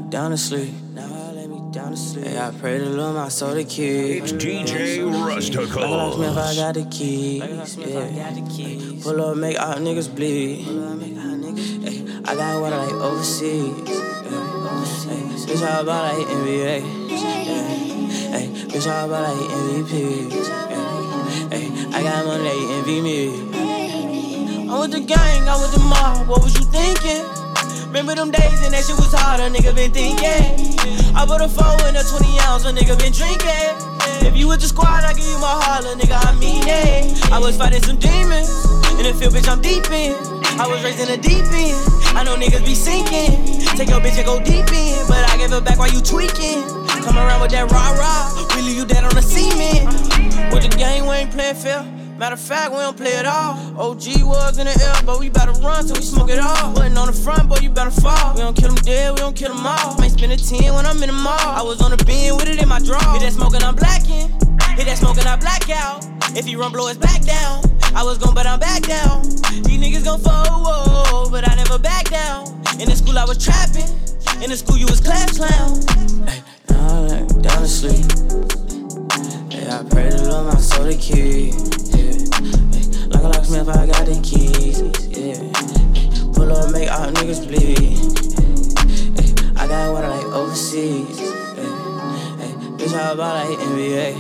down to sleep. Hey, I pray to Lord my soul to keep. It's DJ Rusticles. Like me if I got the keys. Yeah. Pull up, make all niggas bleed. Hey, I got water like overseas. Hey, bitch, all about like NBA. Hey, bitch, all about like MVP. Hey, I got money, they envy me. I'm with the gang, I'm with the mob. What was you thinking? Remember them days and that shit was hard, a nigga been thinking. I put a 4 in a 20 ounce, a nigga been drinking. If you with the squad, I give you my heart, a nigga, I mean it. I was fighting some demons, in the field, bitch, I'm deep in. I was raised in the deep end, I know niggas be sinking. Take your bitch and go deep in, but I give it back while you tweaking. Come around with that rah-rah, we leave you dead on the cement. With the game, we ain't playing fair. Matter of fact, we don't play it all. OG was in the air, but we bout to run till we smoke it all. Putting on the front, boy, you better fall. We don't kill them dead, we don't kill them all. Might spend a 10 when I'm in the mall. I was on the bin with it in my draw. Hit that smoking, I'm blacking. Hit that smoking, I black out. If he run, blow his back down. I was gon' but I'm back down. These niggas gon' fall, but I never back down. In the school, I was trapping. In the school, you was class clown. Hey, now I'm down to sleep. Hey, I pray to Lord my soul to keep. Like a locksmith, I got the keys, yeah. Pull up, make all niggas bleed. I got water like overseas. Bitch, all about like NBA.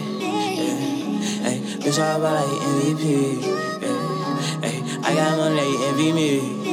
Bitch, all about like MVP. I got money, they envy me.